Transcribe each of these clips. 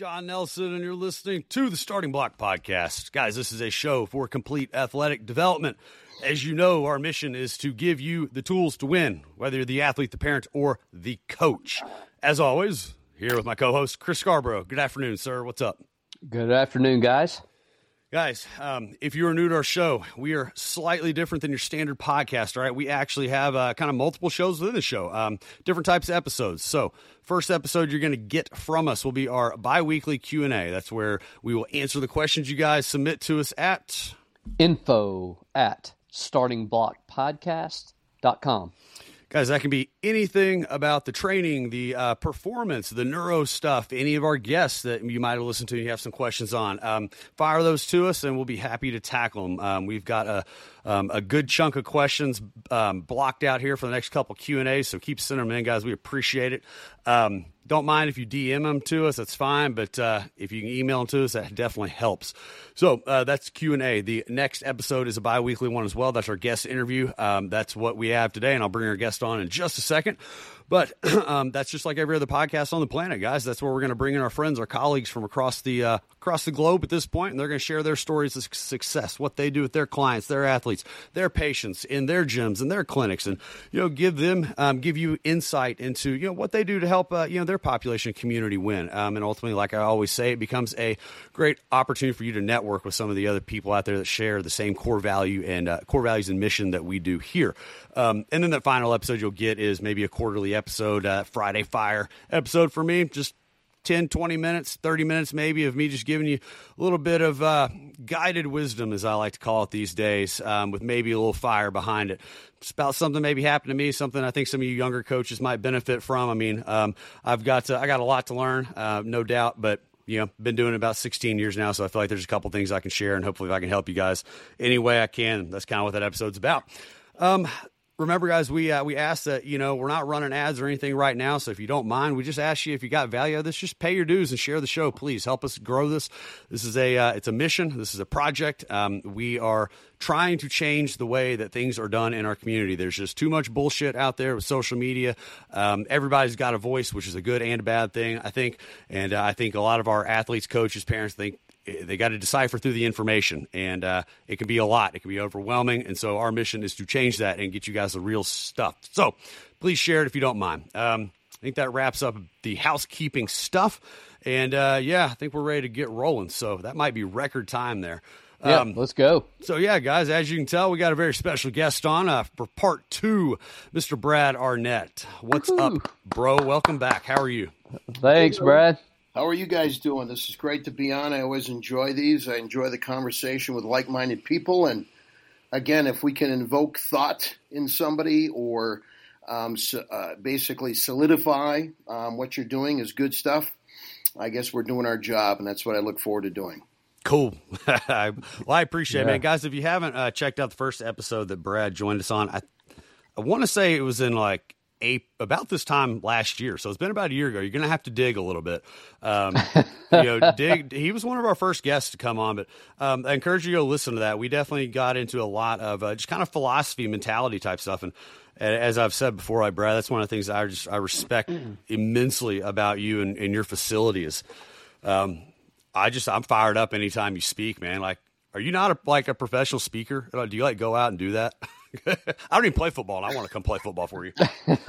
Sean Nelson, and you're listening to the Starting Block Podcast. Guys, this is a show for complete athletic development. As you know, our mission is to give you the tools to win, whether you're the athlete, the parent, or the coach. As always, here with my co-host, Chris Scarborough. Good afternoon, sir. What's up? Good afternoon, guys. Guys, if you are new to our show, we are slightly different than your standard podcast, all right? We actually have kind of multiple shows within the show, different types of episodes. So first episode you're going to get from us will be our bi-weekly Q&A. That's where we will answer the questions you guys submit to us at info@startingblockpodcast.com. Guys, that can be anything about the training, the performance, the neuro stuff, any of our guests that you might have listened to and you have some questions on. Fire those to us, and we'll be happy to tackle them. We've got a good chunk of questions blocked out here for the next couple Q&As, so keep sending them in, guys. We appreciate it. Don't mind if you DM them to us. That's fine, but if you can email them to us, that definitely helps. So that's Q&A. The next episode is a bi-weekly one as well. That's our guest interview. That's what we have today, and I'll bring our guest on in just a second. But that's just like every other podcast on the planet, guys. That's where we're going to bring in our friends, our colleagues from across the globe at this point, and they're going to share their stories of success, what they do with their clients, their athletes, their patients in their gyms and their clinics, and give you insight into what they do to help their population and community win. And ultimately, like I always say, it becomes a great opportunity for you to network with some of the other people out there that share the same core values and mission that we do here. And then the final episode you'll get is maybe a quarterly episode, Friday Fire episode for me, just 10, 20 minutes, 30 minutes maybe of me just giving you a little bit of guided wisdom, as I like to call it these days, with maybe a little fire behind it. It's about something maybe happened to me, something I think some of you younger coaches might benefit from. I mean, I got a lot to learn, no doubt, but been doing it about 16 years now, so I feel like there's a couple things I can share, and hopefully if I can help you guys any way I can. That's kind of what that episode's about. Remember, guys, we ask that, we're not running ads or anything right now, so if you don't mind, we just ask you if you got value out of this, just pay your dues and share the show. Please help us grow this. This is it's a mission. This is a project. We are trying to change the way that things are done in our community. There's just too much bullshit out there with social media. Everybody's got a voice, which is a good and a bad thing, I think. And I think a lot of our athletes, coaches, parents think they got to decipher through the information, and it can be a lot. It can be overwhelming, and so our mission is to change that and get you guys the real stuff. So please share it if you don't mind. I think that wraps up the housekeeping stuff, and I think we're ready to get rolling. So that might be record time there. Yeah, let's go. So, guys, as you can tell, we got a very special guest on for part 2, Mr. Brad Arnett. What's up, bro? Welcome back. How are you? Thanks, Brad. How are you guys doing? This is great to be on. I always enjoy these. I enjoy the conversation with like-minded people. And again, if we can invoke thought in somebody or basically solidify what you're doing is good stuff, I guess we're doing our job, and that's what I look forward to doing. Cool. Well, I appreciate it, man. Guys, if you haven't checked out the first episode that Brad joined us on, I want to say it was in about this time last year. So it's been about a year ago. You're going to have to dig a little bit. He was one of our first guests to come on, but I encourage you to go listen to that. We definitely got into a lot of just kind of philosophy, mentality type stuff. And as I've said before, Brad, that's one of the things I respect immensely about you and your facility is, I'm fired up anytime you speak, man. Like, are you not a professional speaker? Do you go out and do that? I don't even play football, and I want to come play football for you.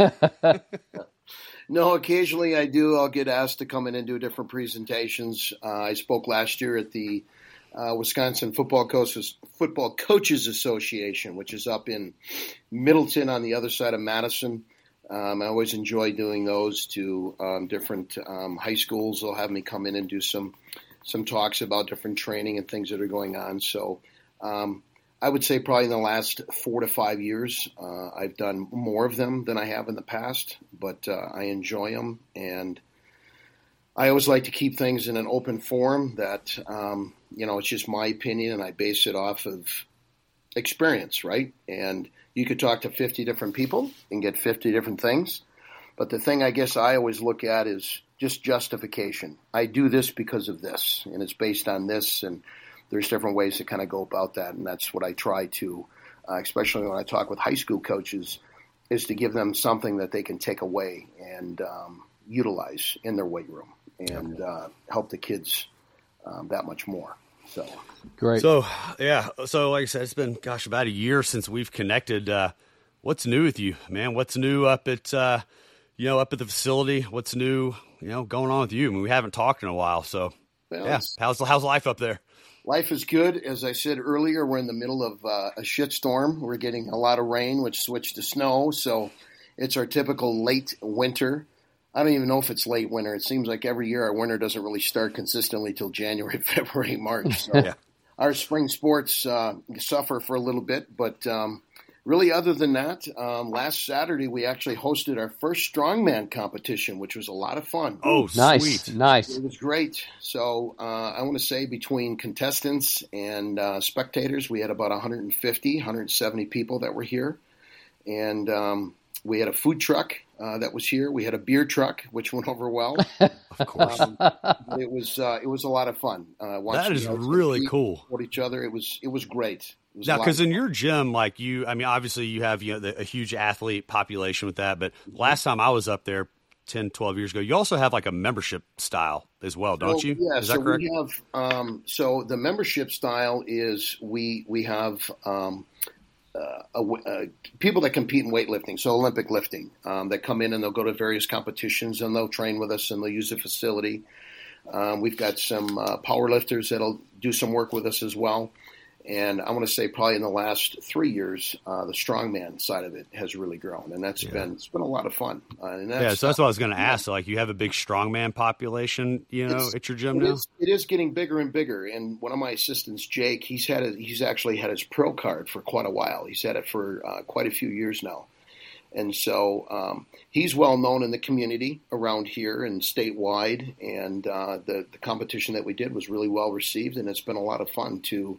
No, occasionally I do. I'll get asked to come in and do different presentations. I spoke last year at the Wisconsin Football Coaches Association, which is up in Middleton on the other side of Madison. I always enjoy doing those to different high schools. They'll have me come in and do some talks about different training and things that are going on. So I would say probably in the last 4 to 5 years, I've done more of them than I have in the past, but I enjoy them. And I always like to keep things in an open forum that, it's just my opinion and I base it off of experience, right? And you could talk to 50 different people and get 50 different things. But the thing I guess I always look at is just justification. I do this because of this, and it's based on this, and there's different ways to kind of go about that, and that's what I try to, especially when I talk with high school coaches, is to give them something that they can take away and utilize in their weight room. and help the kids that much more. So Great. So, yeah. So, like I said, it's been, about a year since we've connected. What's new with you, man? What's new up at, up at the facility? What's new, going on with you? I mean, we haven't talked in a while. So, how's life up there? Life is good. As I said earlier, we're in the middle of a shit storm. We're getting a lot of rain, which switched to snow. So it's our typical late winter. I don't even know if it's late winter. It seems like every year our winter doesn't really start consistently till January, February, March. So our spring sports suffer for a little bit. But really, other than that, last Saturday we actually hosted our first strongman competition, which was a lot of fun. Oh, nice, sweet. nice. It was great. So I want to say between contestants and spectators, we had about 150, 170 people that were here. And we had a food truck that was here. We had a beer truck, which went over well. Of course. It was a lot of fun. That is really cool. Support each other. It was great. Now, because in your gym, obviously you have a huge athlete population with that. But last time I was up there 10, 12 years ago, you also have like a membership style as well, don't you? Yeah, is that correct? We have. So the membership style is we have. People that compete in weightlifting, so Olympic lifting, that come in and they'll go to various competitions and they'll train with us and they'll use the facility. We've got some power lifters that'll do some work with us as well. And I want to say probably in the last 3 years, the strongman side of it has really grown, and it's been a lot of fun. So that's what I was going to ask. So, like, you have a big strongman population, at your gym now. It is getting bigger and bigger. And one of my assistants, Jake, he's actually had his pro card for quite a while. He's had it for quite a few years now, and so he's well known in the community around here and statewide. And the competition that we did was really well received, and it's been a lot of fun to.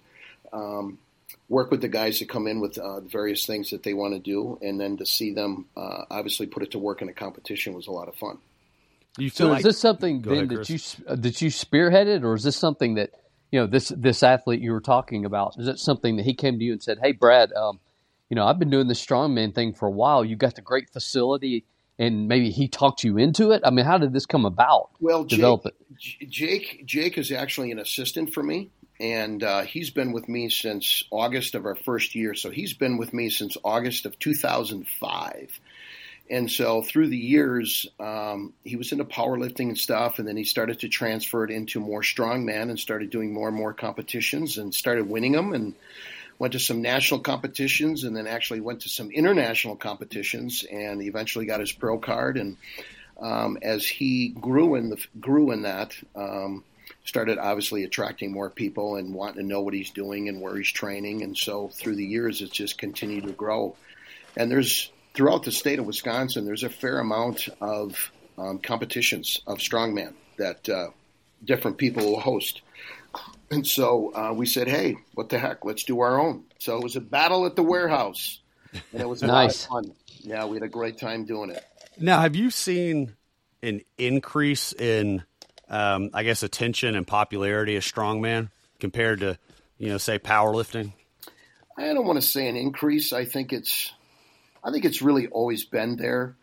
Work with the guys that come in with the various things that they want to do, and then to see them obviously put it to work in a competition was a lot of fun. Is this something then that you spearheaded, or is this something that this athlete you were talking about? Is it something that he came to you and said, "Hey, Brad, I've been doing this strongman thing for a while. You got the great facility," and maybe he talked you into it? I mean, how did this come about? Well, develop it? Jake is actually an assistant for me. And he's been with me since August of our first year. So he's been with me since August of 2005. And so through the years, he was into powerlifting and stuff. And then he started to transfer it into more strongman and started doing more and more competitions and started winning them and went to some national competitions and then actually went to some international competitions and eventually got his pro card. And as he grew in that, started obviously attracting more people and wanting to know what he's doing and where he's training. And so through the years, it's just continued to grow. And throughout the state of Wisconsin, there's a fair amount of competitions of strongman that different people will host. And so we said, hey, what the heck, let's do our own. So it was a battle at the warehouse. And it was a lot of fun. Yeah, we had a great time doing it. Now, have you seen an increase in attention and popularity of strongman compared to, say powerlifting? I don't want to say an increase. I think it's really always been there.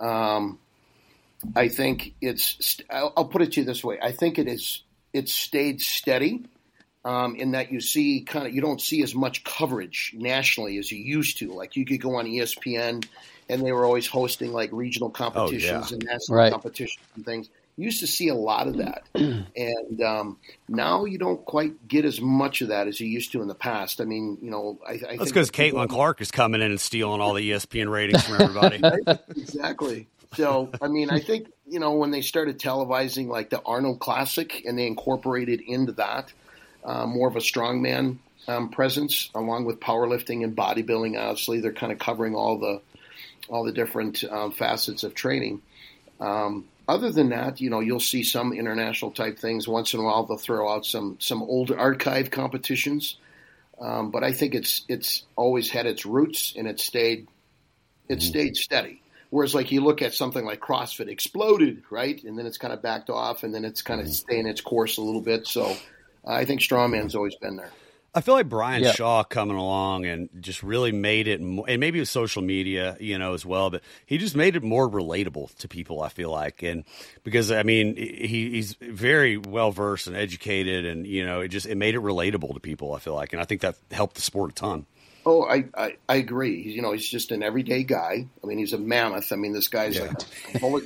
I think I'll put it to you this way. I think it's stayed steady, in that you don't see as much coverage nationally as you used to. Like you could go on ESPN and they were always hosting like regional competitions and national competitions and things. You used to see a lot of that, and now you don't quite get as much of that as you used to in the past. I mean, I think that's because Caitlin Clark is coming in and stealing all the ESPN ratings from everybody. Right? Exactly. So, I mean, I think when they started televising like the Arnold Classic and they incorporated into that more of a strongman presence, along with powerlifting and bodybuilding. Obviously, they're kind of covering all the different facets of training. Other than that, you'll see some international type things. Once in a while, they'll throw out some old archive competitions. But I think it's always had its roots and it stayed steady. Whereas like you look at something like CrossFit exploded, right? And then it's kind of backed off and then it's kind of staying its course a little bit. So I think strongman's always been there. I feel like Brian Shaw coming along and just really made it, and maybe it was social media, as well, but he just made it more relatable to people, I feel like. And because, I mean, he's very well versed and educated, and, it made it relatable to people, I feel like. And I think that helped the sport a ton. Oh, I agree. He's just an everyday guy. I mean, he's a mammoth. I mean, this guy's like a bullet.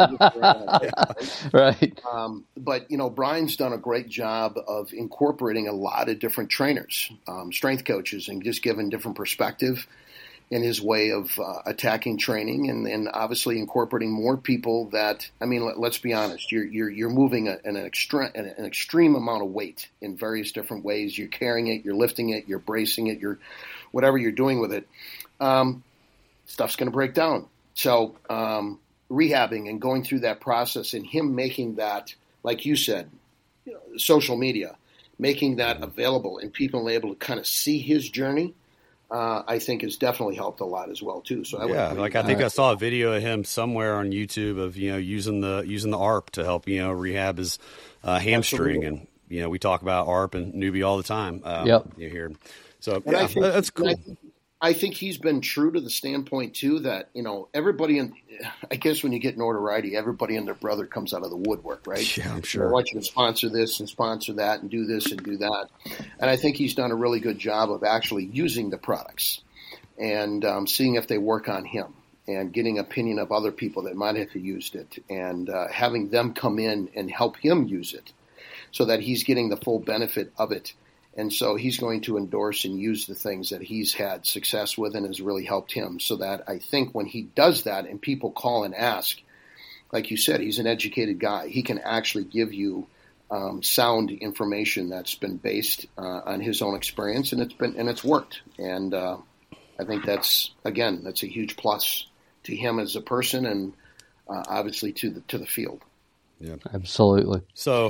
Right. But, Brian's done a great job of incorporating a lot of different trainers, strength coaches, and just giving different perspective in his way of attacking training, and obviously incorporating more people that, I mean, let's be honest, you're moving an extreme amount of weight in various different ways. You're carrying it, you're lifting it, you're bracing it, you're whatever you're doing with it. Stuff's going to break down. So rehabbing and going through that process, and him making that, like you said, social media, making that available and people able to kind of see his journey, I think has definitely helped a lot as well too. So I think I saw a video of him somewhere on YouTube of using the ARP to help rehab his hamstring. Absolutely. And we talk about ARP and newbie all the time. Here, so that's cool. I think he's been true to the standpoint too that everybody I guess when you get notoriety, everybody and their brother comes out of the woodwork, right? Yeah, I'm sure. I want you to sponsor this and sponsor that and do this and do that. And I think he's done a really good job of actually using the products and seeing if they work on him and getting opinion of other people that might have used it and having them come in and help him use it so that he's getting the full benefit of it. And so he's going to endorse and use the things that he's had success with and has really helped him, so that I think when he does that and people call and ask, like you said, he's an educated guy. He can actually give you sound information that's been based on his own experience, and it's worked. And I think that's a huge plus to him as a person, and obviously to the field. Yeah, absolutely. So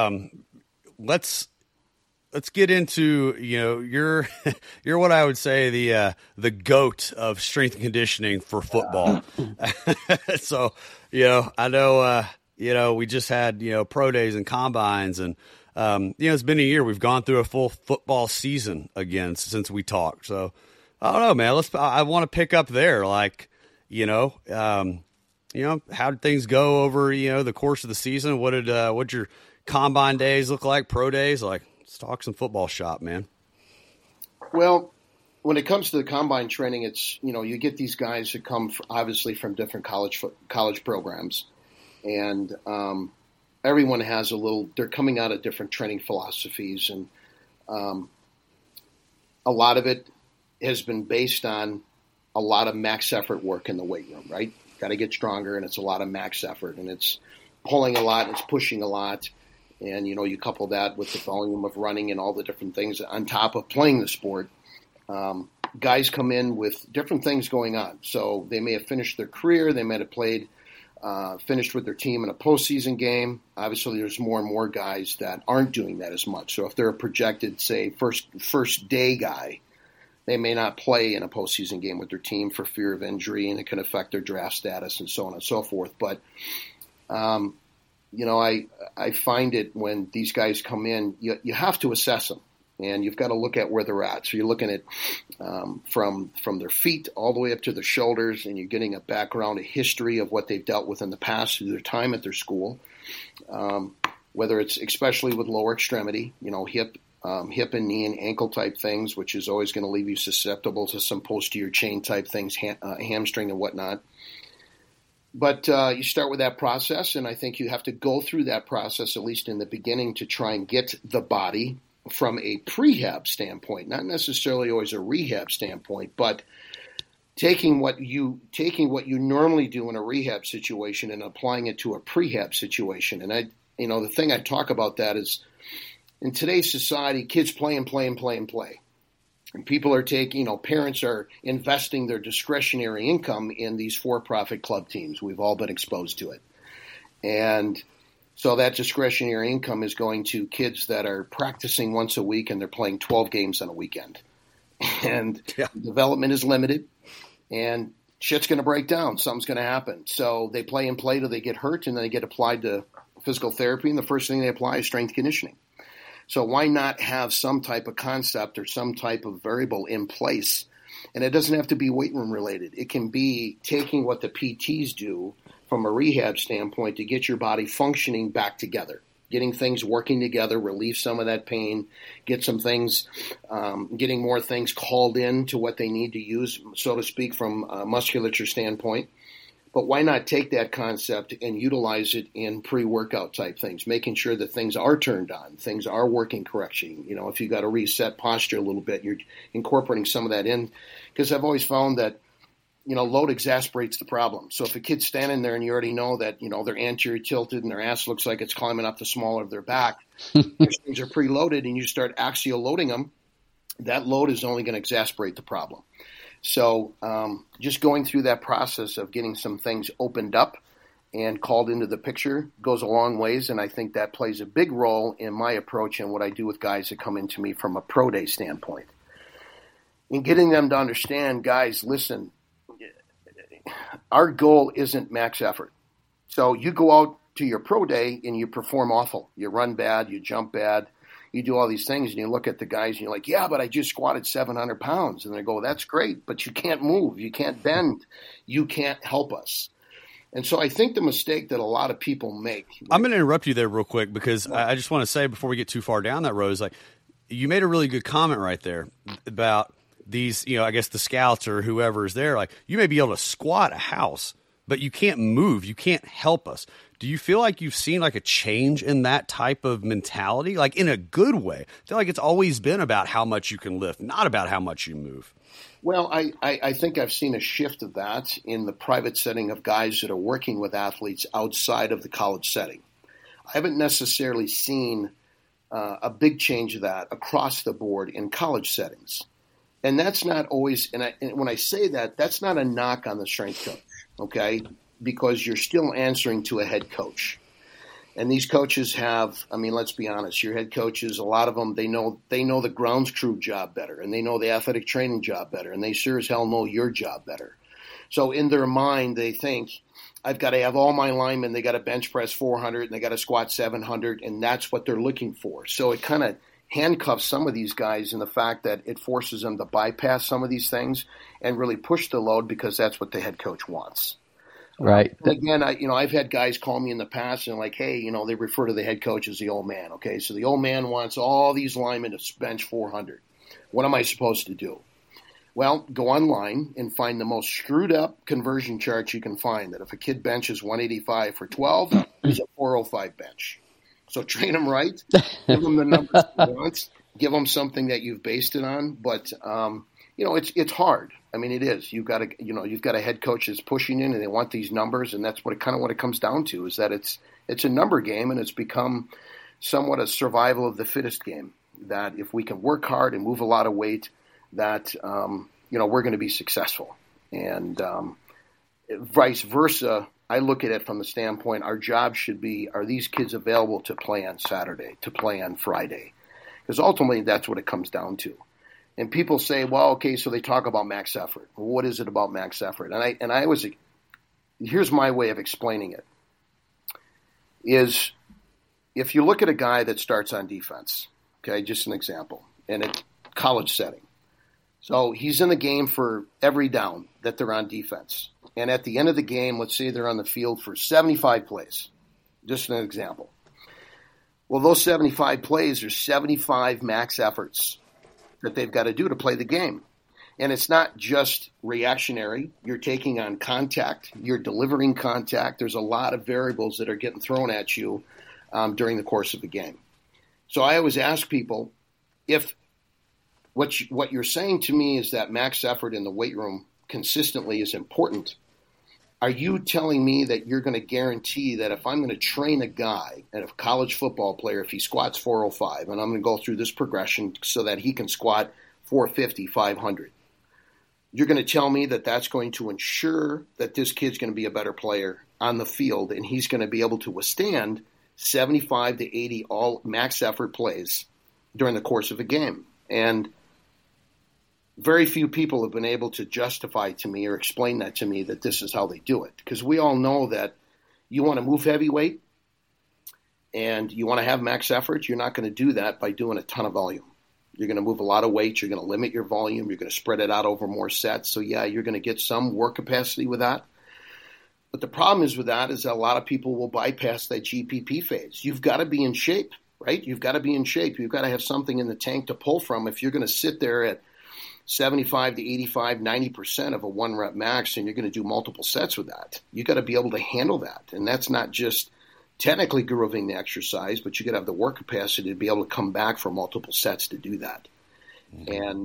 let's get into, you're what I would say the GOAT of strength and conditioning for football. So, I know, we just had, pro days and combines, and, it's been a year. We've gone through a full football season again since we talked. So I don't know, man, I want to pick up there. Like, how did things go over, the course of the season? What'd your combine days look like? Pro days? Like, let's talk some football shop, man. Well, when it comes to the combine training, it's, you get these guys that come obviously from different college programs, and everyone has they're coming out of different training philosophies, and a lot of it has been based on a lot of max effort work in the weight room, right? Got to get stronger, and it's a lot of max effort, and it's pulling a lot, it's pushing a lot. And, you couple that with the volume of running and all the different things on top of playing the sport. Guys come in with different things going on. So they may have finished their career. They might have finished with their team in a postseason game. Obviously, there's more and more guys that aren't doing that as much. So if they're a projected, say, first day guy, they may not play in a postseason game with their team for fear of injury, and it can affect their draft status and so on and so forth. But I find it when these guys come in, you have to assess them, and you've got to look at where they're at. So you're looking at from their feet all the way up to their shoulders, and you're getting a background, a history of what they've dealt with in the past through their time at their school, whether it's especially with lower extremity, hip and knee and ankle type things, which is always going to leave you susceptible to some posterior chain type things, hamstring and whatnot. But you start with that process, and I think you have to go through that process, at least in the beginning, to try and get the body from a prehab standpoint, not necessarily always a rehab standpoint, but taking what you normally do in a rehab situation and applying it to a prehab situation. And the thing I talk about that is, in today's society, kids play and play and play and play. And people are parents are investing their discretionary income in these for-profit club teams. We've all been exposed to it. And so that discretionary income is going to kids that are practicing once a week and they're playing 12 games on a weekend. And development is limited, and shit's going to break down. Something's going to happen. So they play and play till they get hurt, and then they get applied to physical therapy, and the first thing they apply is strength conditioning. So why not have some type of concept or some type of variable in place? And it doesn't have to be weight room related. It can be taking what the PTs do from a rehab standpoint to get your body functioning back together, getting things working together, relieve some of that pain, get some things, getting more things called in to what they need to use, so to speak, from a musculature standpoint. But why not take that concept and utilize it in pre-workout type things, making sure that things are turned on, things are working correctly. You know, if you got to reset posture a little bit, you're incorporating some of that in. Because I've always found that, you know, load exasperates the problem. So if a kid's standing there and you already know that, you know, they're anterior tilted and their ass looks like it's climbing up the small of their back, things are preloaded and you start axial loading them, that load is only going to exasperate the problem. So just going through that process of getting some things opened up and called into the picture goes a long ways, and I think that plays a big role in my approach and what I do with guys that come into me from a pro day standpoint. In getting them to understand, guys, listen, our goal isn't max effort. So you go out to your pro day and you perform awful. You run bad, you jump bad. You do all these things and you look at the guys and you're like, yeah, but I just squatted 700 pounds. And they go, that's great, but you can't move. You can't bend. You can't help us. And so I think the mistake that a lot of people make. I'm going to interrupt you there real quick because I just want to say before we get too far down that road is like, you made a really good comment right there about these, you know, I guess the scouts or whoever is there. Like, you may be able to squat a house, but you can't move. You can't help us. Do you feel like you've seen like a change in that type of mentality, like in a good way? I feel like it's always been about how much you can lift, not about how much you move. Well, I think I've seen a shift of that in the private setting of guys that are working with athletes outside of the college setting. I haven't necessarily seen a big change of that across the board in college settings. And that's not always, and when I say that, that's not a knock on the strength coach, okay? Because you're still answering to a head coach. And these coaches have, I mean, let's be honest, your head coaches, a lot of them, they know the grounds crew job better, and they know the athletic training job better, and they sure as hell know your job better. So in their mind, they think, I've got to have all my linemen, they got to bench press 400, and they got to squat 700, and that's what they're looking for. So it kind of handcuffs some of these guys in the fact that it forces them to bypass some of these things and really push the load because that's what the head coach wants. Right. Again, I've had guys call me in the past and like, hey, they refer to the head coach as the old man. Okay, so the old man wants all these linemen to bench 400. What am I supposed to do? Well, go online and find the most screwed up conversion charts you can find. That if a kid benches 185 for 12, he's a 405 bench. So train them right, give them the numbers he wants, give them something that you've based it on. But it's hard. I mean, it is. You've got a head coach that's pushing in, and they want these numbers, and that's what it comes down to is that it's a number game, and it's become somewhat a survival of the fittest game. That if we can work hard and move a lot of weight, that we're going to be successful, and vice versa. I look at it from the standpoint: our job should be: are these kids available to play on Saturday, to play on Friday? Because ultimately, that's what it comes down to. And people say, well, okay, so they talk about max effort. Well, what is it about max effort? And I always, here's my way of explaining it, is if you look at a guy that starts on defense, okay, just an example, in a college setting. So he's in the game for every down that they're on defense. And at the end of the game, let's say they're on the field for 75 plays, just an example. Well, those 75 plays are 75 max efforts that they've got to do to play the game. And it's not just reactionary. You're taking on contact. You're delivering contact. There's a lot of variables that are getting thrown at you during the course of the game. So I always ask people, if what you're saying to me is that max effort in the weight room consistently is important, are you telling me that you're going to guarantee that if I'm going to train a guy, and a college football player, if he squats 405, and I'm going to go through this progression so that he can squat 450, 500, you're going to tell me that that's going to ensure that this kid's going to be a better player on the field and he's going to be able to withstand 75 to 80 all max effort plays during the course of a game? And very few people have been able to justify to me or explain that to me that this is how they do it. Because we all know that you want to move heavyweight, and you want to have max effort, you're not going to do that by doing a ton of volume. You're going to move a lot of weight. You're going to limit your volume. You're going to spread it out over more sets. So, yeah, you're going to get some work capacity with that. But the problem is with that is that a lot of people will bypass that GPP phase. You've got to be in shape, right? You've got to be in shape. You've got to have something in the tank to pull from. If you're going to sit there at 75 to 85, 90% of a one rep max and you're going to do multiple sets with that, you've got to be able to handle that. And that's not just technically grooving the exercise, but you got to have the work capacity to be able to come back for multiple sets to do that. And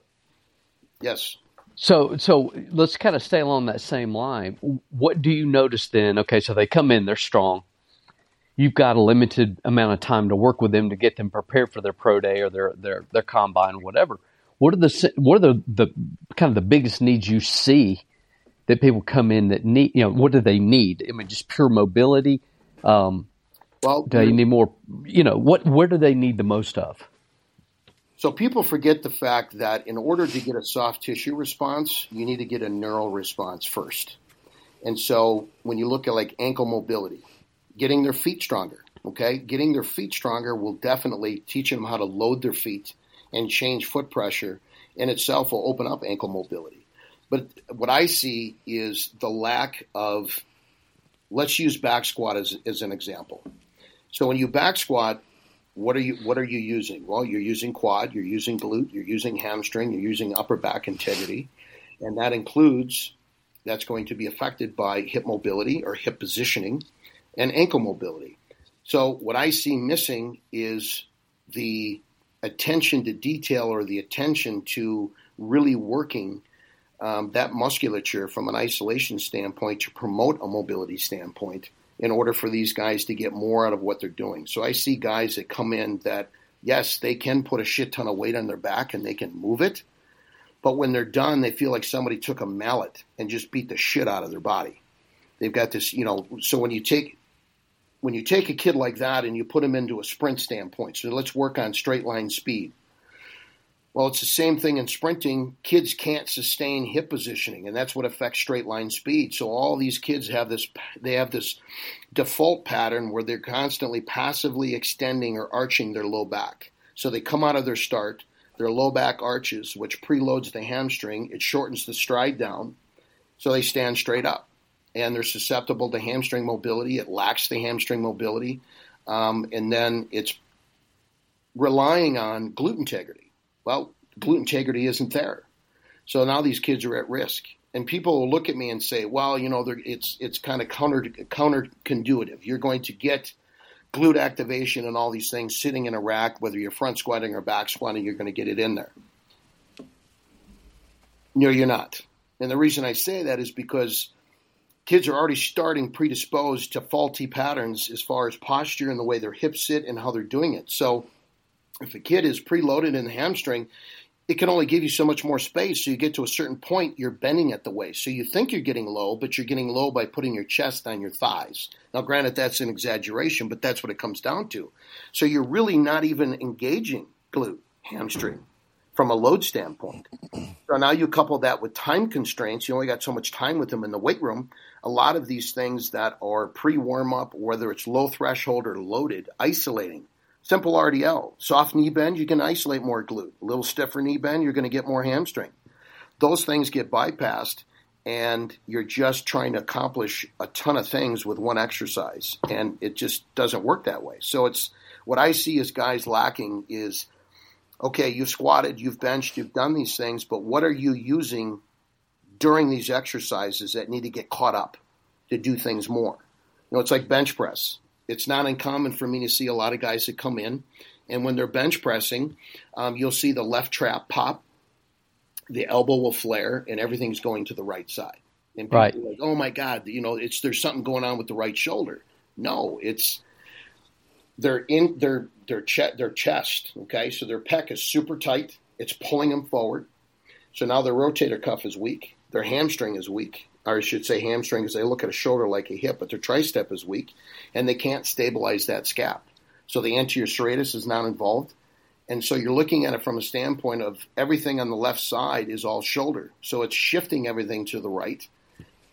yes. So let's kind of stay along that same line. What do you notice then? Okay, so they come in, they're strong. You've got a limited amount of time to work with them to get them prepared for their pro day or their combine or whatever. What are the kind of the biggest needs you see that people come in that need? What do they need? I mean, just pure mobility. Do they need more? Where do they need the most of? So people forget the fact that in order to get a soft tissue response, you need to get a neural response first. And so when you look at like ankle mobility, getting their feet stronger, okay? Getting their feet stronger will definitely teach them how to load their feet and change foot pressure in itself will open up ankle mobility. But what I see is the lack of, let's use back squat as an example. So when you back squat, what are you using? Well, you're using quad, you're using glute, you're using hamstring, you're using upper back integrity, and that's going to be affected by hip mobility or hip positioning and ankle mobility. So what I see missing is the attention to detail or the attention to really working that musculature from an isolation standpoint to promote a mobility standpoint in order for these guys to get more out of what they're doing. So I see guys that come in that, yes, they can put a shit ton of weight on their back and they can move it, but when they're done, they feel like somebody took a mallet and just beat the shit out of their body. They've got this, so when you take a kid like that and you put him into a sprint standpoint, so let's work on straight line speed. Well, it's the same thing in sprinting. Kids can't sustain hip positioning, and that's what affects straight line speed. So all these kids have this default pattern where they're constantly passively extending or arching their low back. So they come out of their start, their low back arches, which preloads the hamstring. It shortens the stride down, so they stand straight up. And they're susceptible to hamstring mobility. It lacks the hamstring mobility. And then it's relying on glute integrity. Well, glute integrity isn't there. So now these kids are at risk. And people will look at me and say, well, it's kind of counter-conduitive. You're going to get glute activation and all these things sitting in a rack, whether you're front squatting or back squatting, you're going to get it in there. No, you're not. And the reason I say that is because kids are already starting predisposed to faulty patterns as far as posture and the way their hips sit and how they're doing it. So if a kid is preloaded in the hamstring, it can only give you so much more space. So you get to a certain point, you're bending at the waist. So you think you're getting low, but you're getting low by putting your chest on your thighs. Now, granted, that's an exaggeration, but that's what it comes down to. So you're really not even engaging glute, hamstring from a load standpoint. So now you couple that with time constraints. You only got so much time with them in the weight room. A lot of these things that are pre-warm-up, whether it's low threshold or loaded, isolating. Simple RDL, soft knee bend, you can isolate more glute. A little stiffer knee bend, you're going to get more hamstring. Those things get bypassed, and you're just trying to accomplish a ton of things with one exercise, and it just doesn't work that way. So it's what I see as guys lacking is, okay, you've squatted, you've benched, you've done these things, but what are you using during these exercises that need to get caught up to do things more? It's like bench press. It's not uncommon for me to see a lot of guys that come in, and when they're bench pressing, you'll see the left trap pop, the elbow will flare, and everything's going to the right side. And people are like, oh my God, there's something going on with the right shoulder. No, it's their chest. Okay, so their pec is super tight. It's pulling them forward. So now their rotator cuff is weak. Their hamstring is weak. Or I should say hamstring because they look at a shoulder like a hip, but their tricep is weak, and they can't stabilize that scap. So the anterior serratus is not involved. And so you're looking at it from a standpoint of everything on the left side is all shoulder. So it's shifting everything to the right.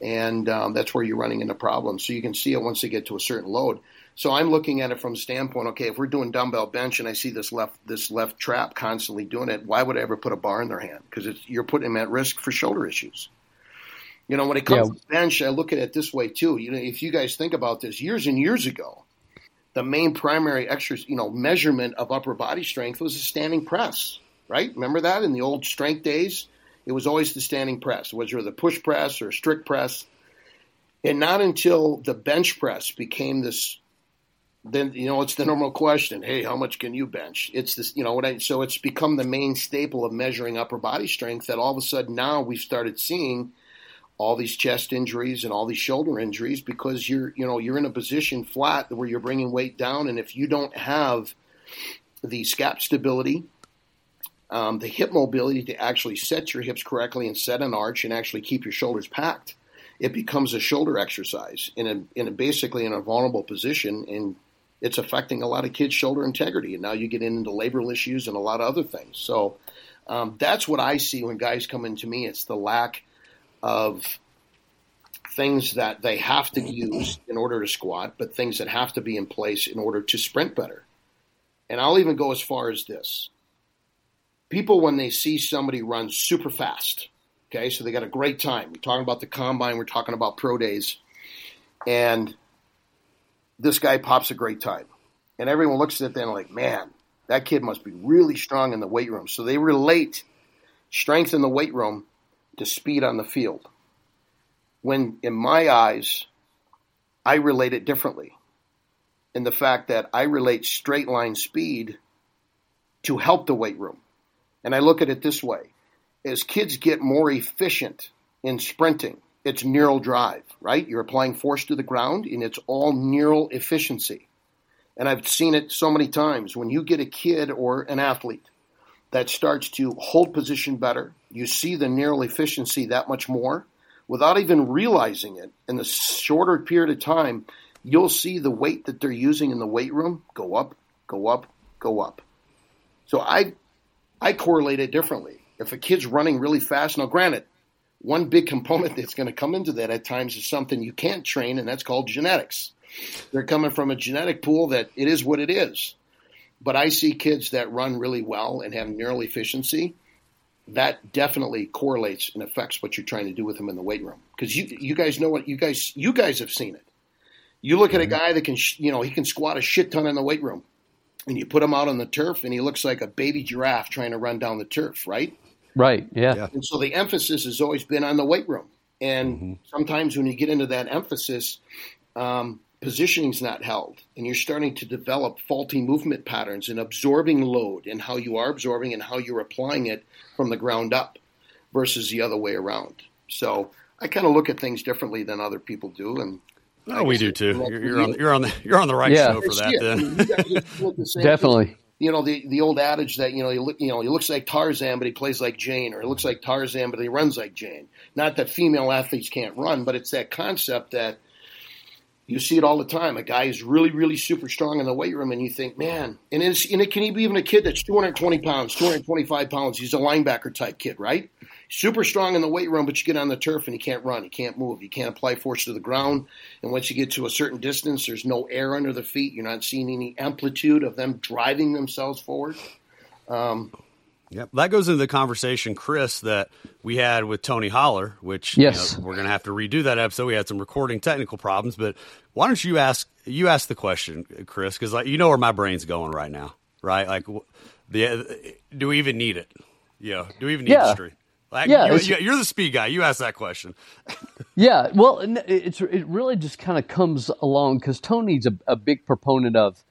And that's where you're running into problems. So you can see it once they get to a certain load. So I'm looking at it from a standpoint, okay, if we're doing dumbbell bench and I see this left trap constantly doing it, why would I ever put a bar in their hand? Because you're putting them at risk for shoulder issues. You know, when it comes to bench, I look at it this way too. You know, if you guys think about this, years and years ago, the main primary measurement of upper body strength was a standing press, right? Remember that in the old strength days? It was always the standing press, whether the push press or strict press. And not until the bench press became this, then, you know, it's the normal question, hey, how much can you bench? It's this, you know, so it's become the main staple of measuring upper body strength that all of a sudden now we've started seeing all these chest injuries and all these shoulder injuries because you're in a position flat where you're bringing weight down. And if you don't have the scap stability, the hip mobility to actually set your hips correctly and set an arch and actually keep your shoulders packed, it becomes a shoulder exercise basically in a vulnerable position, and it's affecting a lot of kids' shoulder integrity. And now you get into labral issues and a lot of other things. So that's what I see when guys come into me. It's the lack of things that they have to use in order to squat, but things that have to be in place in order to sprint better. And I'll even go as far as this. People, when they see somebody run super fast, okay, so they got a great time. We're talking about the combine, we're talking about pro days, and this guy pops a great time. And everyone looks at them like, man, that kid must be really strong in the weight room. So they relate strength in the weight room to speed on the field. When, in my eyes, I relate it differently. In the fact that I relate straight line speed to help the weight room. And I look at it this way. As kids get more efficient in sprinting, it's neural drive, right? You're applying force to the ground, and it's all neural efficiency. And I've seen it so many times. When you get a kid or an athlete that starts to hold position better, you see the neural efficiency that much more. Without even realizing it, in the shorter period of time, you'll see the weight that they're using in the weight room go up, go up, go up. So I correlate it differently. If a kid's running really fast, now granted, one big component that's going to come into that at times is something you can't train, and that's called genetics. They're coming from a genetic pool that it is what it is. But I see kids that run really well and have neural efficiency. That definitely correlates and affects what you're trying to do with them in the weight room. Because you guys know what you guys have seen it. You look at a guy that can, he can squat a shit ton in the weight room, and you put him out on the turf, and he looks like a baby giraffe trying to run down the turf, right? Right. Yeah. And so the emphasis has always been on the weight room. And sometimes when you get into that emphasis, positioning's not held, and you're starting to develop faulty movement patterns and absorbing load and how you are absorbing and how you're applying it from the ground up versus the other way around. So I kind of look at things differently than other people do, and we do too. You're on the right show for that. Then definitely. You know, the old adage that he looks like Tarzan but he plays like Jane, or he looks like Tarzan but he runs like Jane. Not that female athletes can't run, but it's that concept that you see it all the time. A guy is really, really super strong in the weight room, and you think, man, and it can be even a kid that's 220 pounds, 225 pounds. He's a linebacker type kid, right? Super strong in the weight room, but you get on the turf and he can't run, he can't move, he can't apply force to the ground. And once you get to a certain distance, there's no air under the feet. You're not seeing any amplitude of them driving themselves forward. Yep. That goes into the conversation, Chris, that we had with Tony Holler, which yes. We're going to have to redo that episode. We had some recording technical problems, but why don't you ask the question, Chris, because you know where my brain's going right now, right? Like, do we even need it? Yeah. Do we even need the street? Like, you're the speed guy. You ask that question. Yeah. Well, it really just kind of comes along because Tony's a big proponent of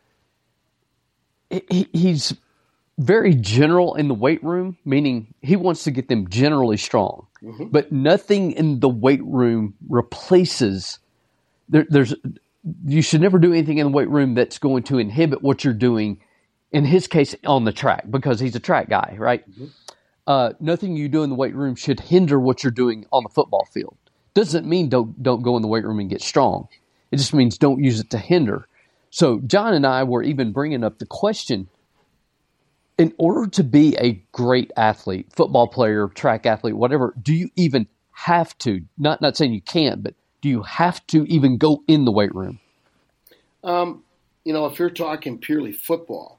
he's very general in the weight room, meaning he wants to get them generally strong. Mm-hmm. But nothing in the weight room replaces you should never do anything in the weight room that's going to inhibit what you're doing, in his case, on the track, because he's a track guy, right? Mm-hmm. Nothing you do in the weight room should hinder what you're doing on the football field. Doesn't mean don't go in the weight room and get strong. It just means don't use it to hinder. So John and I were even bringing up the question, in order to be a great athlete, football player, track athlete, whatever, do you even have to, not saying you can't, but do you have to even go in the weight room? If you're talking purely football,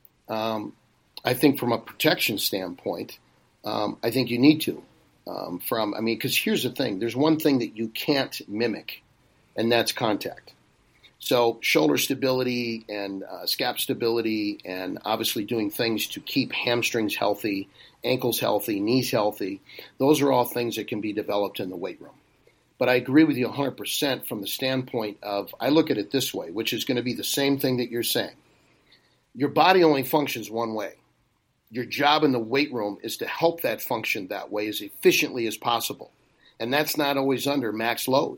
I think from a protection standpoint, I think you need to. Because here's the thing. There's one thing that you can't mimic, and that's contact. So shoulder stability and scap stability, and obviously doing things to keep hamstrings healthy, ankles healthy, knees healthy, those are all things that can be developed in the weight room. But I agree with you 100% from the standpoint of, I look at it this way, which is going to be the same thing that you're saying. Your body only functions one way. Your job in the weight room is to help that function that way as efficiently as possible. And that's not always under max load.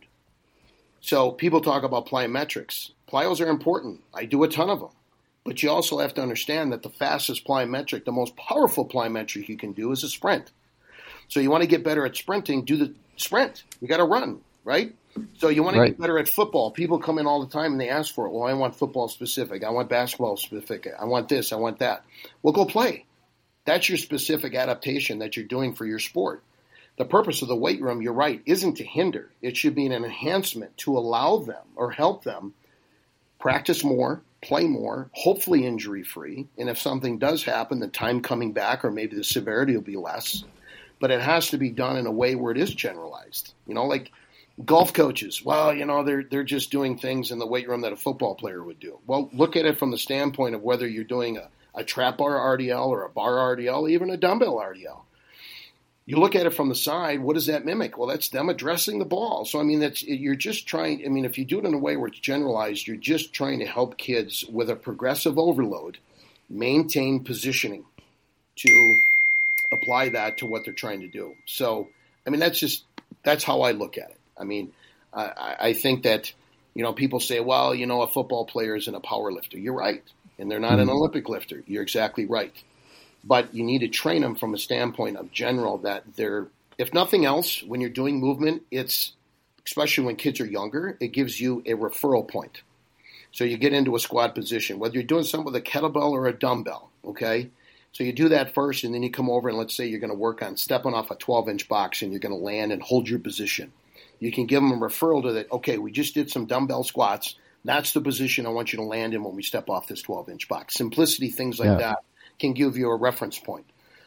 So people talk about plyometrics. Plyos are important. I do a ton of them. But you also have to understand that the fastest plyometric, the most powerful plyometric you can do is a sprint. So you want to get better at sprinting, do the sprint. You got to run, right? So you want to get better at football. People come in all the time and they ask for it. Well, I want football specific. I want basketball specific. I want this. I want that. Well, go play. That's your specific adaptation that you're doing for your sport. The purpose of the weight room, you're right, isn't to hinder. It should be an enhancement to allow them or help them practice more, play more, hopefully injury-free. And if something does happen, the time coming back or maybe the severity will be less. But it has to be done in a way where it is generalized. Like golf coaches, they're just doing things in the weight room that a football player would do. Well, look at it from the standpoint of whether you're doing a trap bar RDL or a bar RDL, even a dumbbell RDL. You look at it from the side, what does that mimic? Well, that's them addressing the ball. So, you're just trying, if you do it in a way where it's generalized, you're just trying to help kids with a progressive overload maintain positioning to apply that to what they're trying to do. So, that's how I look at it. I think that, people say, well, a football player isn't a power lifter. You're right. And they're not an Olympic lifter. You're exactly right. But you need to train them from a standpoint of general that they're, if nothing else, when you're doing movement, it's, especially when kids are younger, it gives you a referral point. So you get into a squat position, whether you're doing something with a kettlebell or a dumbbell, okay? So you do that first, and then you come over and let's say you're going to work on stepping off a 12-inch box and you're going to land and hold your position. You can give them a referral to that, okay, we just did some dumbbell squats. That's the position I want you to land in when we step off this 12-inch box. Simplicity, things like that can give you a reference point.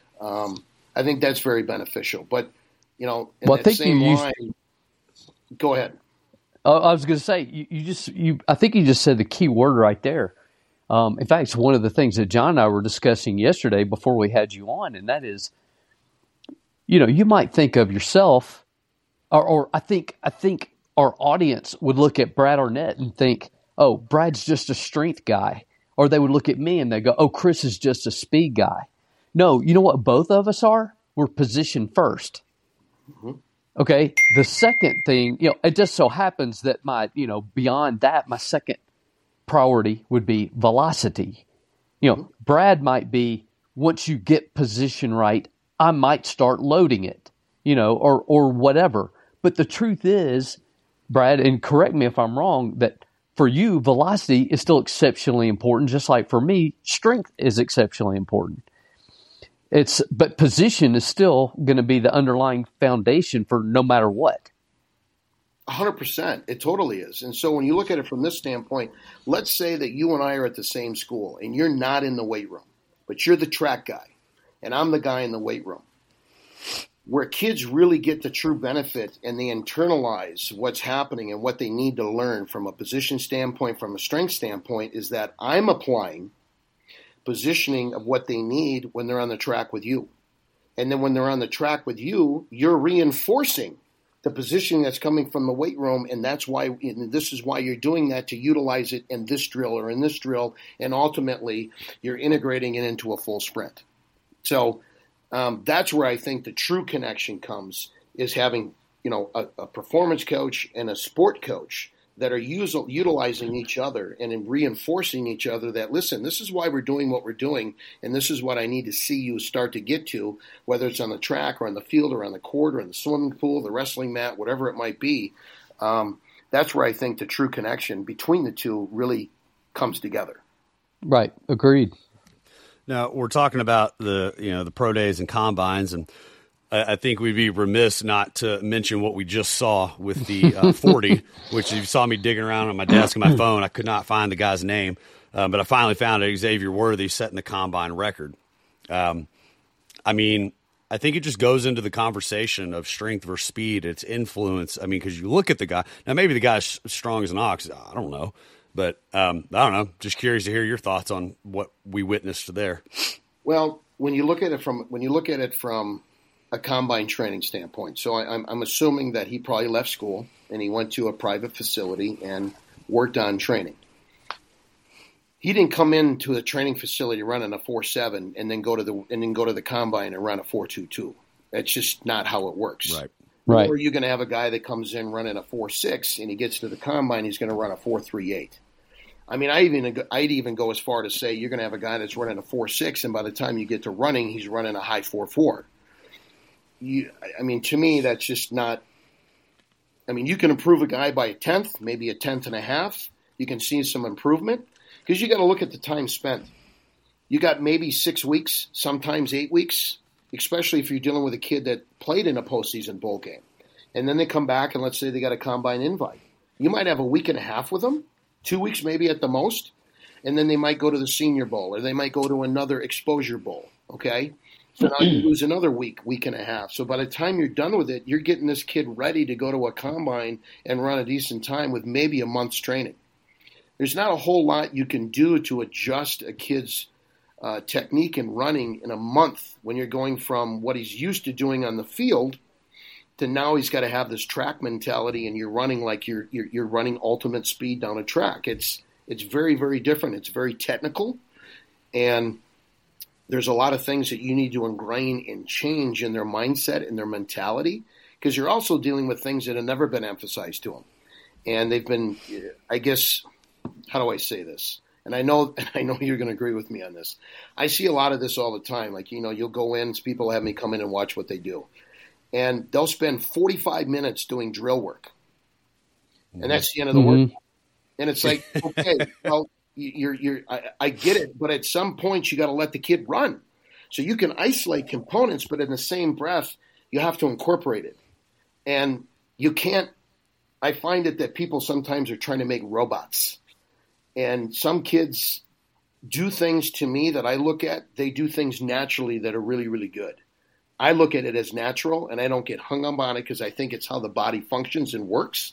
I think that's very beneficial. But, in that same line, go ahead. I was going to say, I think you just said the key word right there. In fact, it's one of the things that John and I were discussing yesterday before we had you on, and that is, you might think of yourself, or I think our audience would look at Brad Arnett and think, oh, Brad's just a strength guy. Or they would look at me and they go, oh, Chris is just a speed guy. No, you know what both of us are? We're position first. Mm-hmm. Okay. The second thing, it just so happens that beyond that, my second priority would be velocity. Brad might be, once you get position right, I might start loading it, or whatever. But the truth is, Brad, and correct me if I'm wrong, that for you, velocity is still exceptionally important, just like for me, strength is exceptionally important. But position is still going to be the underlying foundation for no matter what. 100%. It totally is. And so when you look at it from this standpoint, let's say that you and I are at the same school and you're not in the weight room, but you're the track guy and I'm the guy in the weight room. Where kids really get the true benefit and they internalize what's happening and what they need to learn from a position standpoint, from a strength standpoint, is that I'm applying positioning of what they need when they're on the track with you. And then when they're on the track with you, you're reinforcing the positioning that's coming from the weight room, and this is why you're doing that, to utilize it in this drill or in this drill, and ultimately you're integrating it into a full sprint. So that's where I think the true connection comes, is having a performance coach and a sport coach that are utilizing each other and in reinforcing each other that, listen, this is why we're doing what we're doing, and this is what I need to see you start to get to, whether it's on the track or on the field or on the court or in the swimming pool, the wrestling mat, whatever it might be. That's where I think the true connection between the two really comes together. Right. Agreed. Now, we're talking about the pro days and combines, and I think we'd be remiss not to mention what we just saw with the 40, which you saw me digging around on my desk and my phone. I could not find the guy's name, but I finally found it. Xavier Worthy setting the combine record. I mean, I think it just goes into the conversation of strength versus speed, its influence. I mean, because you look at the guy. Now, maybe the guy's strong as an ox. I don't know. But I don't know. Just curious to hear your thoughts on what we witnessed there. Well, when you look at it from a combine training standpoint, so I'm assuming that he probably left school and he went to a private facility and worked on training. He didn't come into the training facility running a 4.7 and then go to the combine and run a 4.22. That's just not how it works. Right. Or you're going to have a guy that comes in running a 4.6 and he gets to the combine, he's going to run a 4.38. I mean, I'd even go as far to say you're going to have a guy that's running a 4.6, and by the time you get to running, he's running a high 4.4. I mean, to me, that's just not. I mean, you can improve a guy by a tenth, maybe a tenth and a half. You can see some improvement because you got to look at the time spent. You got maybe 6 weeks, sometimes 8 weeks, especially if you're dealing with a kid that played in a postseason bowl game, and then they come back and let's say they got a combine invite. You might have a week and a half with them, 2 weeks maybe at the most, and then they might go to the Senior Bowl or they might go to another exposure bowl. Okay. So now you lose another week and a half. So by the time you're done with it, you're getting this kid ready to go to a combine and run a decent time with maybe a month's training. There's not a whole lot you can do to adjust a kid's technique and running in a month when you're going from what he's used to doing on the field to now he's got to have this track mentality and you're running like you're running ultimate speed down a track. It's very, very different. It's very technical, and there's a lot of things that you need to ingrain and change in their mindset and their mentality because you're also dealing with things that have never been emphasized to them. And they've been, I guess, how do I say this? And I know you're going to agree with me on this. I see a lot of this all the time. Like, you'll go in, people have me come in and watch what they do. And they'll spend 45 minutes doing drill work. And that's the end of the work. And it's like, okay, well, I get it, but at some point you got to let the kid run. So you can isolate components, but in the same breath, you have to incorporate it. And you can't. I find it that people sometimes are trying to make robots, and some kids do things to me that I look at. They do things naturally that are really, really good. I look at it as natural, and I don't get hung up on it because I think it's how the body functions and works.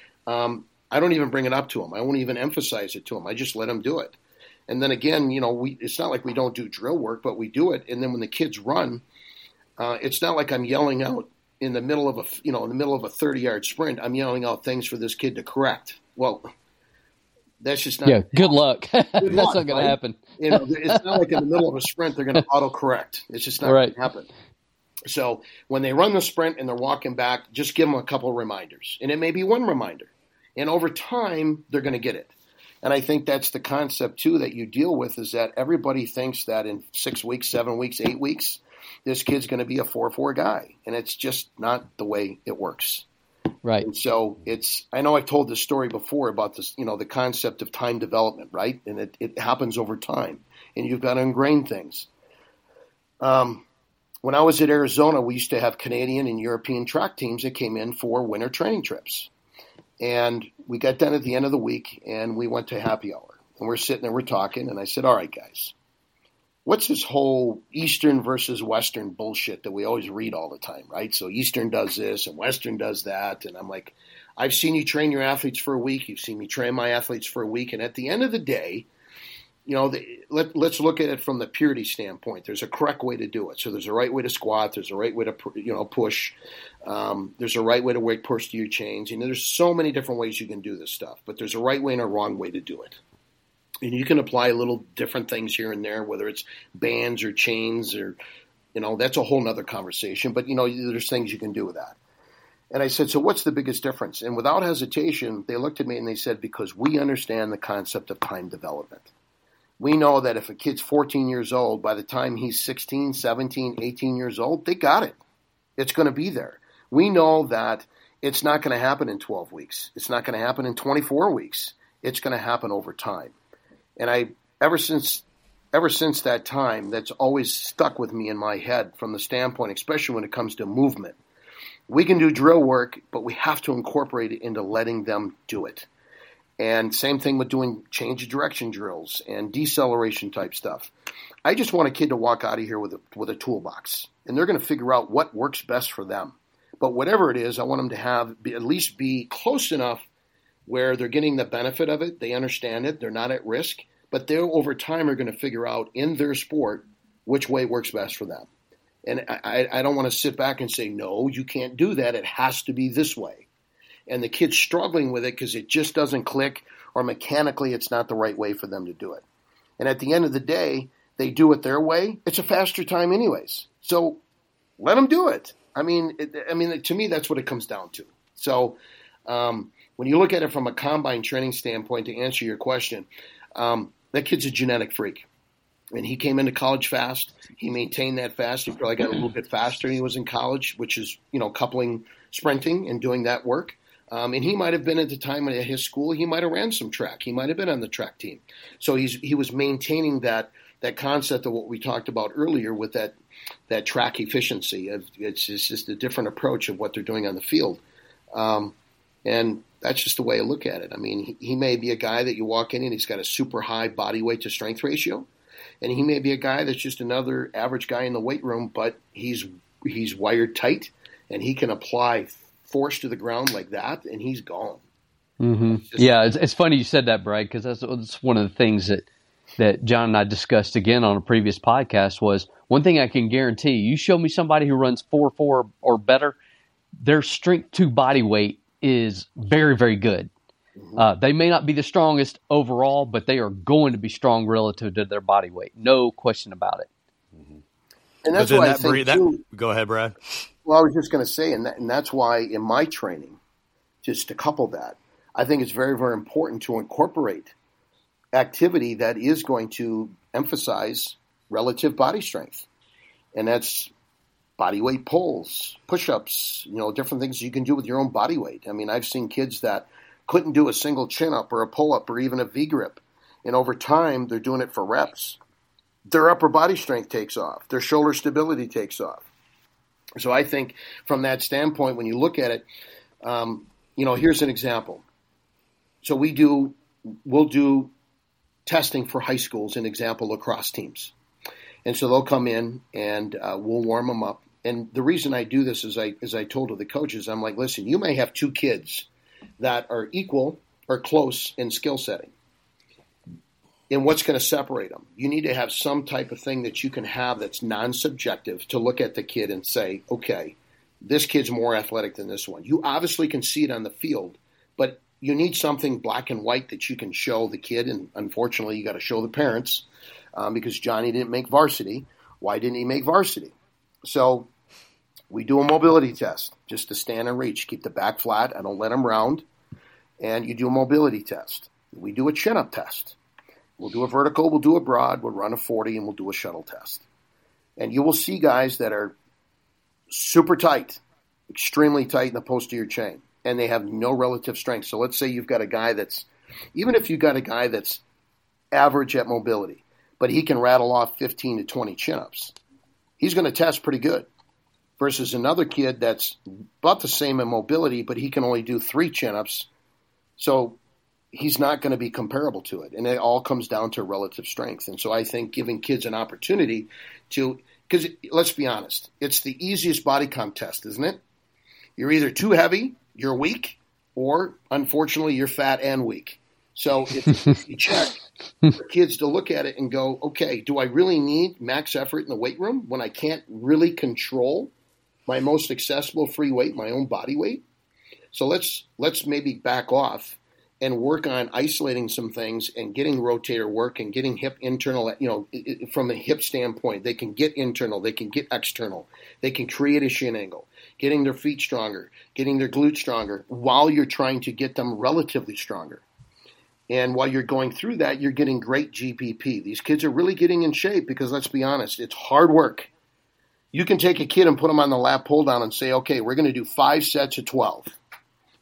I don't even bring it up to them. I won't even emphasize it to them. I just let them do it. And then again, it's not like we don't do drill work, but we do it. And then when the kids run, it's not like I'm yelling out in the middle of a 30-yard sprint. I'm yelling out things for this kid to correct. Well, that's just not. Yeah, good luck. That's not going to happen. It's not like in the middle of a sprint they're going to autocorrect. It's just not going to happen. So when they run the sprint and they're walking back, just give them a couple of reminders, and it may be one reminder. And over time, they're going to get it. And I think that's the concept, too, that you deal with is that everybody thinks that in 6 weeks, 7 weeks, 8 weeks, this kid's going to be a 4.4 guy. And it's just not the way it works. Right. And so I know I've told this story before about this, the concept of time development, right? And it happens over time. And you've got to ingrain things. When I was at Arizona, we used to have Canadian and European track teams that came in for winter training trips. And we got done at the end of the week, and we went to happy hour. And we're sitting there, we're talking, and I said, all right, guys, what's this whole Eastern versus Western bullshit that we always read all the time, right? So Eastern does this, and Western does that. And I'm like, I've seen you train your athletes for a week. You've seen me train my athletes for a week. And at the end of the day, let's look at it from the purity standpoint. There's a correct way to do it. So there's a right way to squat. There's a right way to, push. There's a right way to weight posterior chains. There's so many different ways you can do this stuff, but there's a right way and a wrong way to do it. And you can apply little different things here and there, whether it's bands or chains or, that's a whole nother conversation. But, there's things you can do with that. And I said, so what's the biggest difference? And without hesitation, they looked at me and they said, because we understand the concept of time development. We know that if a kid's 14 years old, by the time he's 16, 17, 18 years old, they got it. It's going to be there. We know that it's not going to happen in 12 weeks. It's not going to happen in 24 weeks. It's going to happen over time. And ever since ever since that time, that's always stuck with me in my head from the standpoint, especially when it comes to movement. We can do drill work, but we have to incorporate it into letting them do it. And same thing with doing change of direction drills and deceleration type stuff. I just want a kid to walk out of here with a toolbox, and they're going to figure out what works best for them. But whatever it is, I want them to at least be close enough where they're getting the benefit of it. They understand it. They're not at risk. But they, over time, are going to figure out in their sport which way works best for them. And I don't want to sit back and say, no, you can't do that. It has to be this way. And the kid's struggling with it because it just doesn't click, or mechanically it's not the right way for them to do it. And at the end of the day, they do it their way. It's a faster time anyways. So let them do it. I mean, to me, that's what it comes down to. So when you look at it from a combine training standpoint, to answer your question, that kid's a genetic freak. And he came into college fast. He maintained that fast. He probably got a little bit faster than he was in college, which is, coupling sprinting and doing that work. And he might have been at the time at his school, he might have ran some track. He might have been on the track team. So he was maintaining that concept of what we talked about earlier with that track efficiency. It's just a different approach of what they're doing on the field. And that's just the way I look at it. I mean, he may be a guy that you walk in and he's got a super high body weight to strength ratio. And he may be a guy that's just another average guy in the weight room, but he's wired tight and he can apply force to the ground like that, and he's gone. Mm-hmm. Yeah, it's funny you said that, Brad, because that's one of the things that John and I discussed again on a previous podcast. Was one thing I can guarantee: you show me somebody who runs 4.4 or better, their strength to body weight is very, very good. Mm-hmm. They may not be the strongest overall, but they are going to be strong relative to their body weight. No question about it. Mm-hmm. And that's why I think too. Go ahead, Brad. Well, I was just going to say, and that's why in my training, just to couple that, I think it's very, very important to incorporate activity that is going to emphasize relative body strength. And that's body weight pulls, push-ups, different things you can do with your own body weight. I mean, I've seen kids that couldn't do a single chin-up or a pull-up or even a V-grip. And over time, they're doing it for reps. Their upper body strength takes off. Their shoulder stability takes off. So I think from that standpoint, when you look at it, here's an example. So we'll do testing for high schools, an example, lacrosse teams. And so they'll come in and we'll warm them up. And the reason I do this is I told to the coaches, I'm like, listen, you may have two kids that are equal or close in skill setting. And what's going to separate them? You need to have some type of thing that you can have that's non-subjective to look at the kid and say, okay, this kid's more athletic than this one. You obviously can see it on the field, but you need something black and white that you can show the kid. And unfortunately, you got to show the parents because Johnny didn't make varsity. Why didn't he make varsity? So we do a mobility test just to stand and reach. Keep the back flat. I don't let them round. And you do a mobility test. We do a chin-up test. We'll do a vertical, we'll do a broad, we'll run a 40, and we'll do a shuttle test. And you will see guys that are super tight, extremely tight in the posterior chain, and they have no relative strength. So let's say you've got a guy even if you've got a guy that's average at mobility, but he can rattle off 15 to 20 chin-ups, he's going to test pretty good. Versus another kid that's about the same in mobility, but he can only do 3 chin-ups. So he's not going to be comparable to it. And it all comes down to relative strength. And so I think giving kids an opportunity because let's be honest, it's the easiest body comp test, isn't it? You're either too heavy, you're weak, or unfortunately you're fat and weak. So if you check for kids to look at it and go, okay, do I really need max effort in the weight room when I can't really control my most accessible free weight, my own body weight? So let's maybe back off and work on isolating some things and getting rotator work and getting hip internal, from a hip standpoint, they can get internal, they can get external, they can create a shin angle, getting their feet stronger, getting their glutes stronger while you're trying to get them relatively stronger. And while you're going through that, you're getting great GPP. These kids are really getting in shape because let's be honest, it's hard work. You can take a kid and put him on the lat pull down and say, okay, we're going to do 5 sets of 12.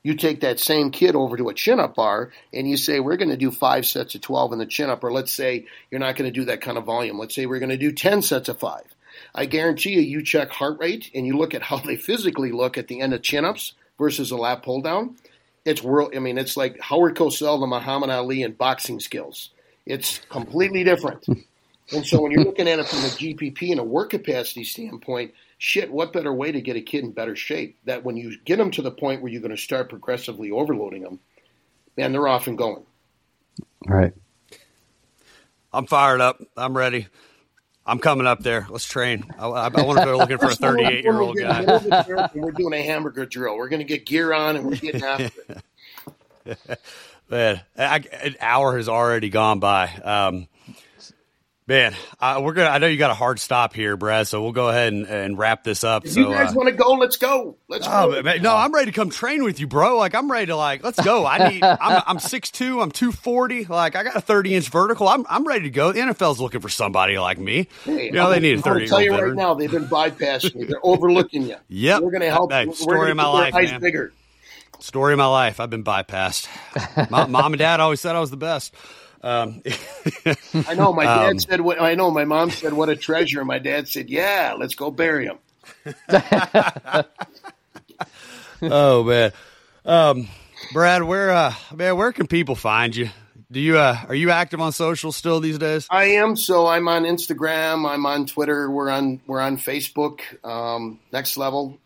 You take that same kid over to a chin-up bar and you say, we're going to do 5 sets of 12 in the chin-up, or let's say you're not going to do that kind of volume. Let's say we're going to do 10 sets of 5. I guarantee you check heart rate and you look at how they physically look at the end of chin-ups versus a lat pull-down. It's like Howard Cosell to Muhammad Ali in boxing skills. It's completely different. And so when you're looking at it from a GPP and a work capacity standpoint, what better way to get a kid in better shape that when you get them to the point where you're going to start progressively overloading them, man, they're off and going. All right. I'm fired up. I'm ready. I'm coming up there. Let's train. I wonder if they're looking for a 38-year-old guy. We're doing a hamburger drill. We're going to get gear on and we're getting after it. Man, an hour has already gone by. Man, I know you got a hard stop here, Brad, so we'll go ahead and wrap this up. If you guys want to go, let's go. Let's go. Man, no, I'm ready to come train with you, bro. Like, I'm ready to, let's go. I'm 6'2", I'm 240. Like, I got a 30-inch vertical. I'm ready to go. The NFL's looking for somebody like me. Hey, they need a 30-year-old I'll tell you veteran. right now, they've been bypassing you. They're overlooking you. Yep. We're going to help. Hey, story of my life, man. Bigger. Story of my life. I've been bypassed. Mom and Dad always said I was the best. I know. My dad said. I know. My mom said, "What a treasure." And my dad said, "Yeah, let's go bury him." Oh man, Brad, where can people find you? Are you active on social still these days? I am. So I'm on Instagram. I'm on Twitter. We're on Facebook. Next Level,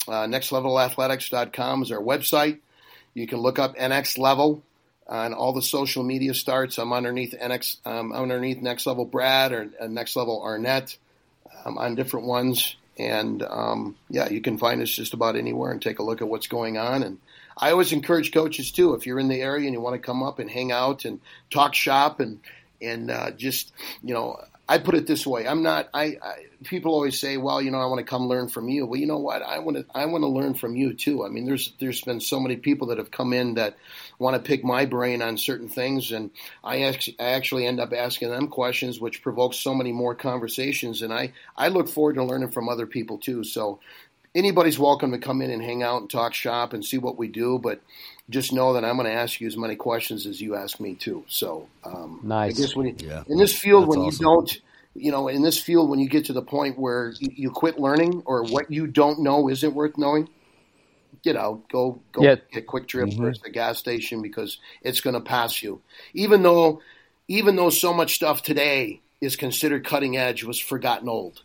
nextlevelathletics.com is our website. You can look up NX Level. On all the social media starts, I'm underneath underneath Next Level Brad or Next Level Arnett. On different ones, and you can find us just about anywhere and take a look at what's going on. And I always encourage coaches too, if you're in the area and you want to come up and hang out and talk shop and just I put it this way: people always say, well, I want to come learn from you. Well, you know what? I want to learn from you too. I mean, there's been so many people that have come in that want to pick my brain on certain things, and I actually end up asking them questions, which provokes so many more conversations. And I look forward to learning from other people too. So anybody's welcome to come in and hang out and talk shop and see what we do, but just know that I'm going to ask you as many questions as you ask me too. So nice. I guess in this field, when awesome. you don't, in this field, when you get to the point where you quit learning or what you don't know isn't worth knowing, get out, go get Quick Trip or at the gas station, because it's going to pass you. Even though so much stuff today is considered cutting edge, was forgotten old.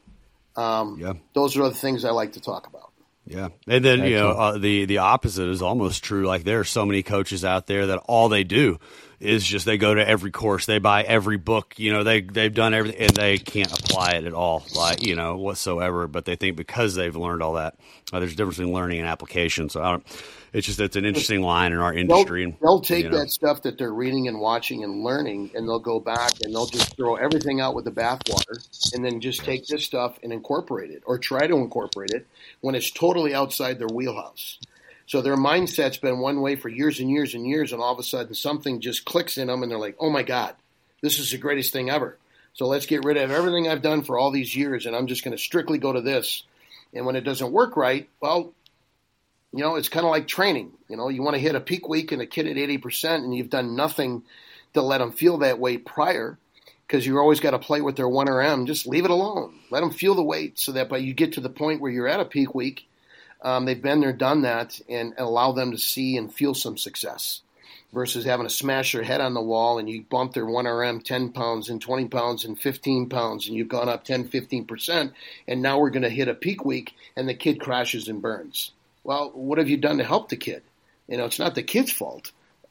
Those are the things I like to talk about. Yeah. And then, the opposite is almost true. Like, there are so many coaches out there that all they do is just they go to every course, they buy every book, they've done everything, and they can't apply it at all, whatsoever. But they think because they've learned all that, there's a difference between learning and application. So it's an interesting line in our industry. They'll take that stuff that they're reading and watching and learning, and they'll go back and they'll just throw everything out with the bathwater, and then just take this stuff and incorporate it, or try to incorporate it when it's totally outside their wheelhouse. So their mindset's been one way for years and years and years, and all of a sudden something just clicks in them, and they're like, oh my God, this is the greatest thing ever. So let's get rid of everything I've done for all these years, and I'm just going to strictly go to this. And when it doesn't work right, well, it's kind of like training. You want to hit a peak week and a kid at 80%, and you've done nothing to let them feel that way prior, because you always got to play with their 1RM. Just leave it alone. Let them feel the weight, so that by you get to the point where you're at a peak week, they've been there, done that, and allow them to see and feel some success, versus having to smash their head on the wall and you bump their 1RM 10 pounds and 20 pounds and 15 pounds, and you've gone up 10, 15%, and now we're going to hit a peak week and the kid crashes and burns. Well, what have you done to help the kid? It's not the kid's fault.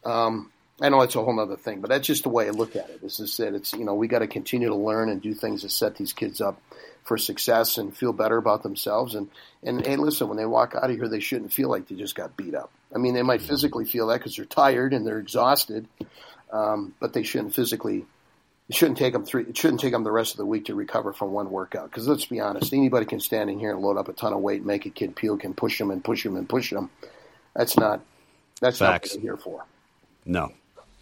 I know it's a whole other thing, but that's just the way I look at it. As I said, it's, we got to continue to learn and do things to set these kids up for success and feel better about themselves. And hey, listen, when they walk out of here, they shouldn't feel like they just got beat up. I mean, they might physically feel that because they're tired and they're exhausted, but they shouldn't physically. It shouldn't take them the rest of the week to recover from one workout. Because let's be honest, anybody can stand in here and load up a ton of weight, make a kid puke, and push them and push them and push them. That's not what we're here for. No.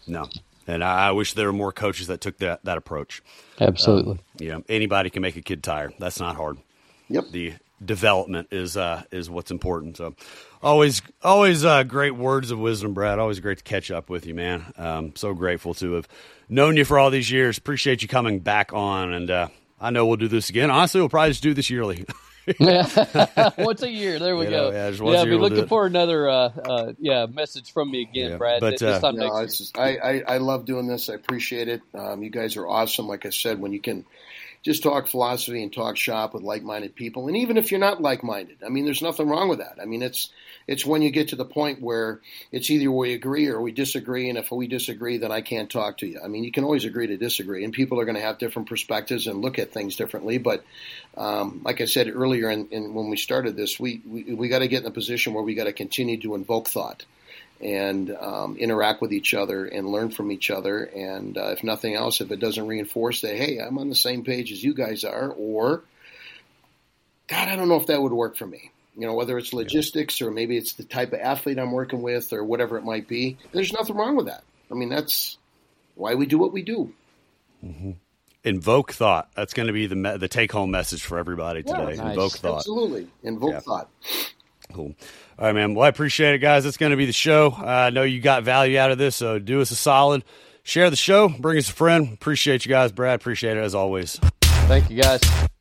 And I wish there were more coaches that took that approach. Absolutely. Anybody can make a kid tired. That's not hard. Yep. development is what's important. So always great words of wisdom, Brad. Always great to catch up with you, man. So grateful to have known you for all these years. Appreciate you coming back on, and I know we'll do this again. Honestly, we'll probably just do this yearly. Once a year. There we go. I'll be looking for another message from me again, Brad. But, this time next year. I love doing this. I appreciate it. You guys are awesome. Like I said, when you can just talk philosophy and talk shop with like-minded people, and even if you're not like-minded, I mean, there's nothing wrong with that. I mean, it's when you get to the point where it's either we agree or we disagree, and if we disagree, then I can't talk to you. I mean, you can always agree to disagree, and people are going to have different perspectives and look at things differently. But like I said earlier, when we started this, we got to get in a position where we got to continue to invoke thought and interact with each other and learn from each other. And if nothing else, if it doesn't reinforce that, hey, I'm on the same page as you guys are, or, God, I don't know if that would work for me. You know, whether it's logistics or maybe it's the type of athlete I'm working with or whatever it might be, there's nothing wrong with that. I mean, that's why we do what we do. Mm-hmm. Invoke thought. That's going to be the take-home message for everybody today. Nice. Invoke thought. Absolutely. Invoke thought. Cool. All right, man. Well, I appreciate it, guys. That's going to be the show. I know you got value out of this, so do us a solid. Share the show. Bring us a friend. Appreciate you guys. Brad, appreciate it as always. Thank you, guys.